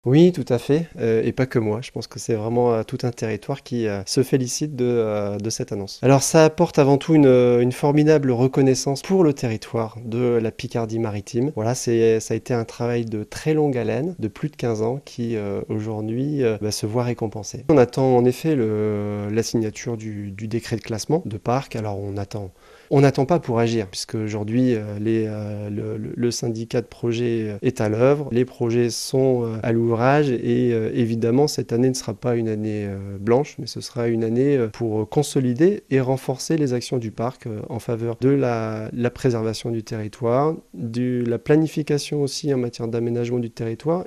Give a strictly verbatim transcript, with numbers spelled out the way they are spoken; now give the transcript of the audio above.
Oui, tout à fait, heu, et pas que moi. Je pense que c'est vraiment, heu, tout un territoire qui, heu, se félicite de, heu, de cette annonce. Alors ça apporte avant tout une, heu, une formidable reconnaissance pour le territoire de la Picardie-Maritime. Voilà, c'est ça a été un travail de très longue haleine, de plus de quinze ans qui, heu, aujourd'hui, heu, bah, se voit récompensé. On attend en effet le la signature du du décret de classement de parc. Alors on attend on n'attend pas pour agir puisqu'aujourd'hui, heu, les, heu, le le le syndicat de projet, heu, est à l'œuvre. Les projets sont, heu, à l'ouvrage et heu, évidemment cette année ne sera pas une année, heu, blanche, mais ce sera une année, heu, pour consolider et renforcer les actions du parc, heu, en faveur de la la préservation du territoire, de la planification aussi en matière d'aménagement du territoire